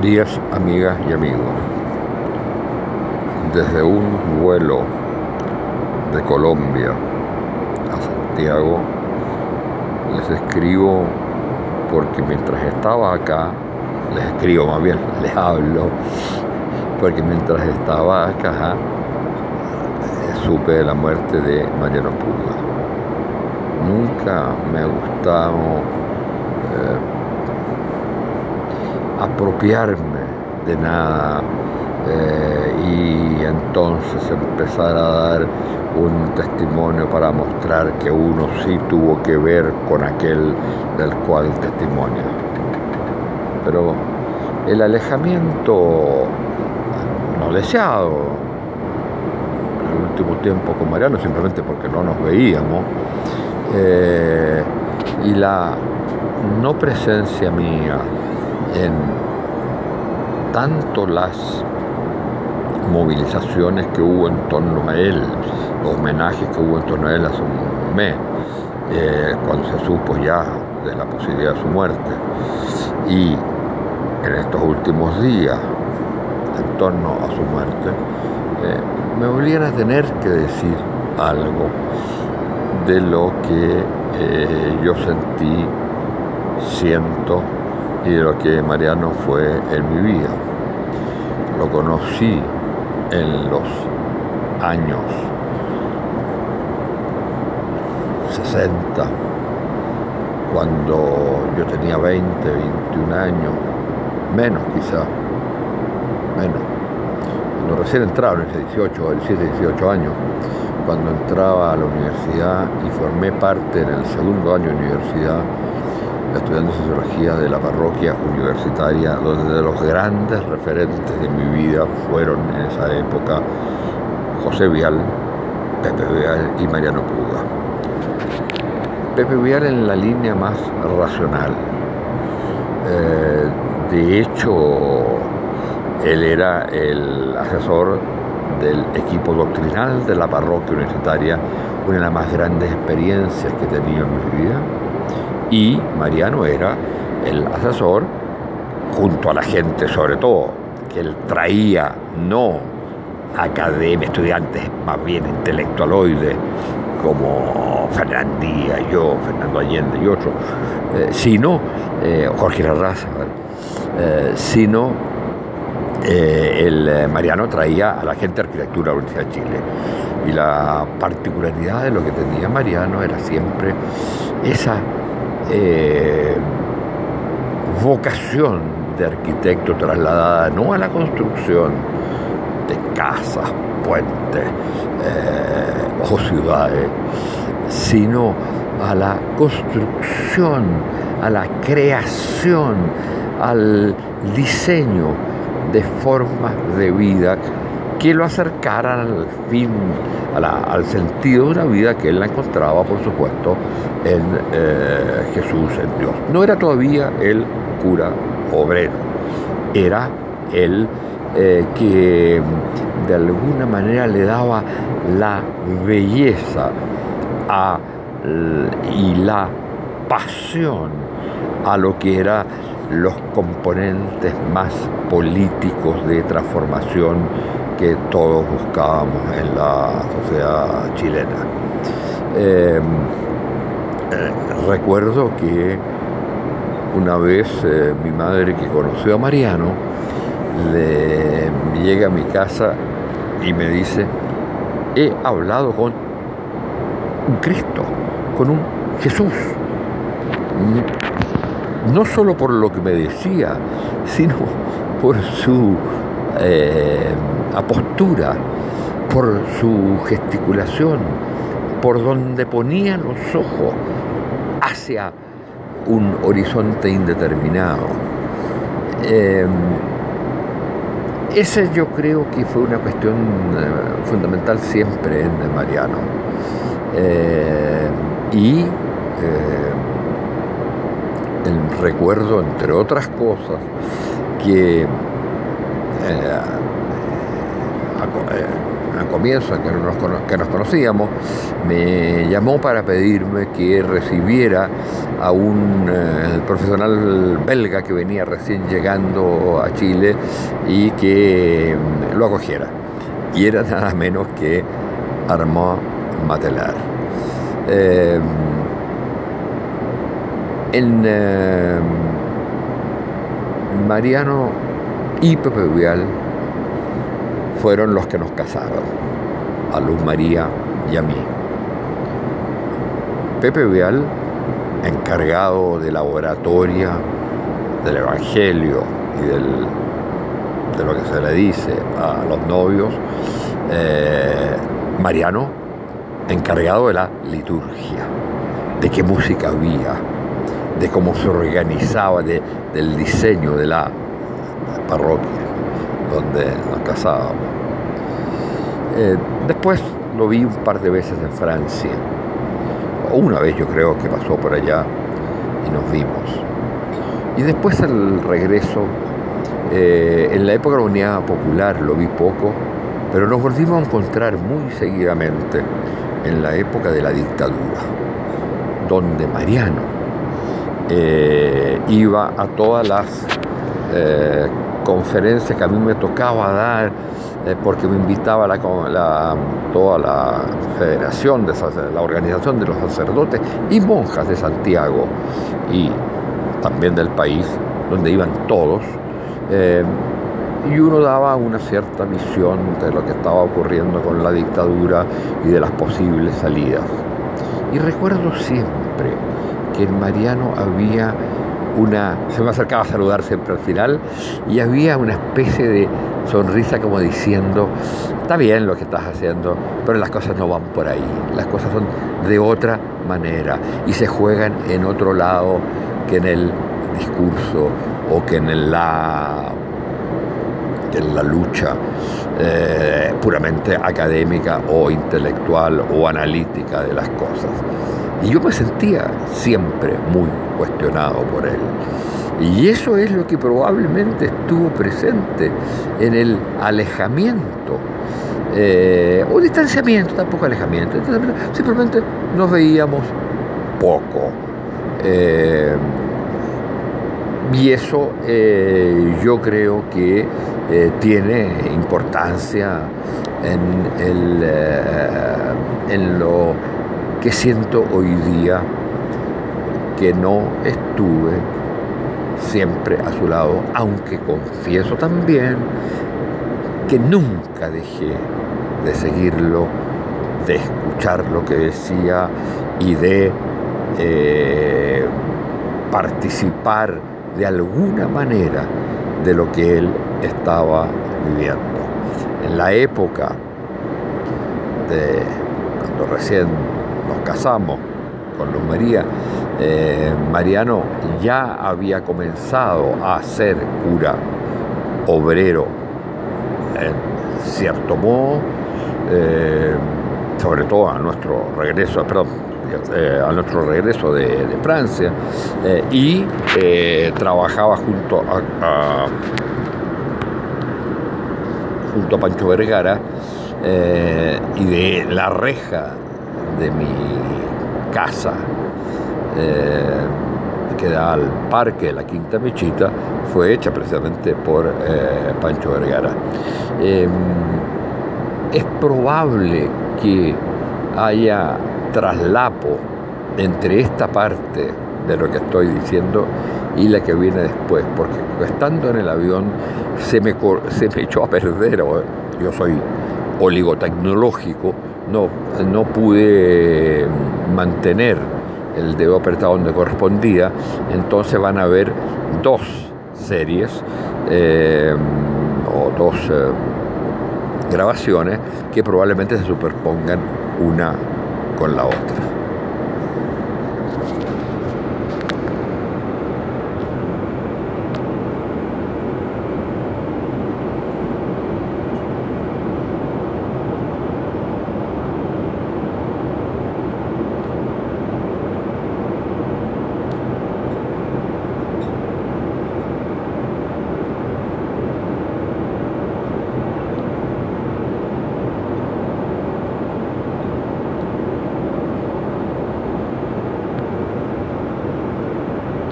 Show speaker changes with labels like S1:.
S1: Queridas amigas y amigos, desde un vuelo de Colombia a Santiago les escribo porque mientras estaba acá, les hablo, porque mientras estaba acá supe de la muerte de Mariano Puga. Nunca me ha gustado apropiarme de nada y entonces empezar a dar un testimonio para mostrar que uno sí tuvo que ver con aquel del cual testimonia. Pero el alejamiento no deseado en el último tiempo con Mariano, simplemente porque no nos veíamos, y la no presencia mía en tanto las movilizaciones que hubo en torno a él, los homenajes que hubo en torno a él hace un mes, cuando se supo ya de la posibilidad de su muerte, y en estos últimos días en torno a su muerte, me obligan a tener que decir algo de lo que yo sentí, siento, y de lo que Mariano fue en mi vida. Lo conocí en los años 60, cuando yo tenía 20, 21 años, menos quizá, cuando recién entraba, en 17, 18 años, cuando entraba a la universidad y formé parte en el segundo año de universidad, estudiando sociología de la parroquia universitaria, donde los grandes referentes de mi vida fueron en esa época José Vial, Pepe Vial y Mariano Puga. Pepe Vial en la línea más racional. De hecho, él era el asesor del equipo doctrinal de la parroquia universitaria, una de las más grandes experiencias que he tenido en mi vida. Y Mariano era el asesor, junto a la gente sobre todo, que él traía, no academia, estudiantes más bien intelectualoides, como Fernandía, yo, Fernando Allende y otros, sino Jorge Larraza, sino el Mariano traía a la gente de arquitectura de la Universidad de Chile. Y la particularidad de lo que tenía Mariano era siempre esa vocación de arquitecto trasladada no a la construcción de casas, puentes o ciudades, sino a la construcción, a la creación, al diseño de formas de vida que lo acercaran al fin, al sentido de una vida que él la encontraba, por supuesto, en Jesús, en Dios. No era todavía el cura obrero, era el que de alguna manera le daba la belleza y la pasión a lo que eran los componentes más políticos de transformación que todos buscábamos en la sociedad chilena. Recuerdo que una vez mi madre, que conoció a Mariano, llega a mi casa y me dice: he hablado con un Cristo, con un Jesús. No solo por lo que me decía, sino por su apostura, por su gesticulación, por donde ponía los ojos hacia un horizonte indeterminado. Esa yo creo que fue una cuestión fundamental siempre en Mariano. El recuerdo, entre otras cosas, que al comienzo, que nos conocíamos, me llamó para pedirme que recibiera a un profesional belga que venía recién llegando a Chile y que lo acogiera. Y era nada menos que Armand Matelar. Mariano y Pepe Vial fueron los que nos casaron, a Luz María y a mí. Pepe Vial, encargado de la oratoria, del evangelio y de lo que se le dice a los novios. Mariano, encargado de la liturgia, de qué música había, de cómo se organizaba, del diseño de la parroquia donde nos casábamos. Después lo vi un par de veces en Francia, o una vez yo creo que pasó por allá y nos vimos. Y después el regreso, en la época de la Unidad Popular lo vi poco, pero nos volvimos a encontrar muy seguidamente en la época de la dictadura, donde Mariano iba a todas las conferencias que a mí me tocaba dar, porque me invitaba toda la federación, la organización de los sacerdotes y monjas de Santiago y también del país, donde iban todos, y uno daba una cierta visión de lo que estaba ocurriendo con la dictadura y de las posibles salidas. Y recuerdo siempre que en Mariano había se me acercaba a saludar siempre al final, y había una especie de sonrisa como diciendo, está bien lo que estás haciendo, pero las cosas no van por ahí, las cosas son de otra manera y se juegan en otro lado que en el discurso o que en la lucha puramente académica o intelectual o analítica de las cosas. Y yo me sentía siempre muy cuestionado por él. Y eso es lo que probablemente estuvo presente en el alejamiento, o distanciamiento, tampoco alejamiento, simplemente nos veíamos poco. Y eso yo creo que tiene importancia en lo que siento hoy día, que no estuve siempre a su lado, aunque confieso también que nunca dejé de seguirlo, de escuchar lo que decía y de participar de alguna manera de lo que él estaba viviendo. En la época de cuando recién nos casamos con Luz María, Mariano ya había comenzado a ser cura obrero en cierto modo, sobre todo a nuestro regreso, de Francia, y trabajaba junto a Pancho Vergara, y de la reja de mi casa que da al parque de la Quinta Mechita fue hecha precisamente por Pancho Vergara. Es probable que haya traslapo entre esta parte de lo que estoy diciendo y la que viene después, porque estando en el avión se me echó a perder. Yo soy oligotecnológico, no pude mantener el dedo apretado donde correspondía, entonces van a haber dos series o dos grabaciones que probablemente se superpongan una con la otra.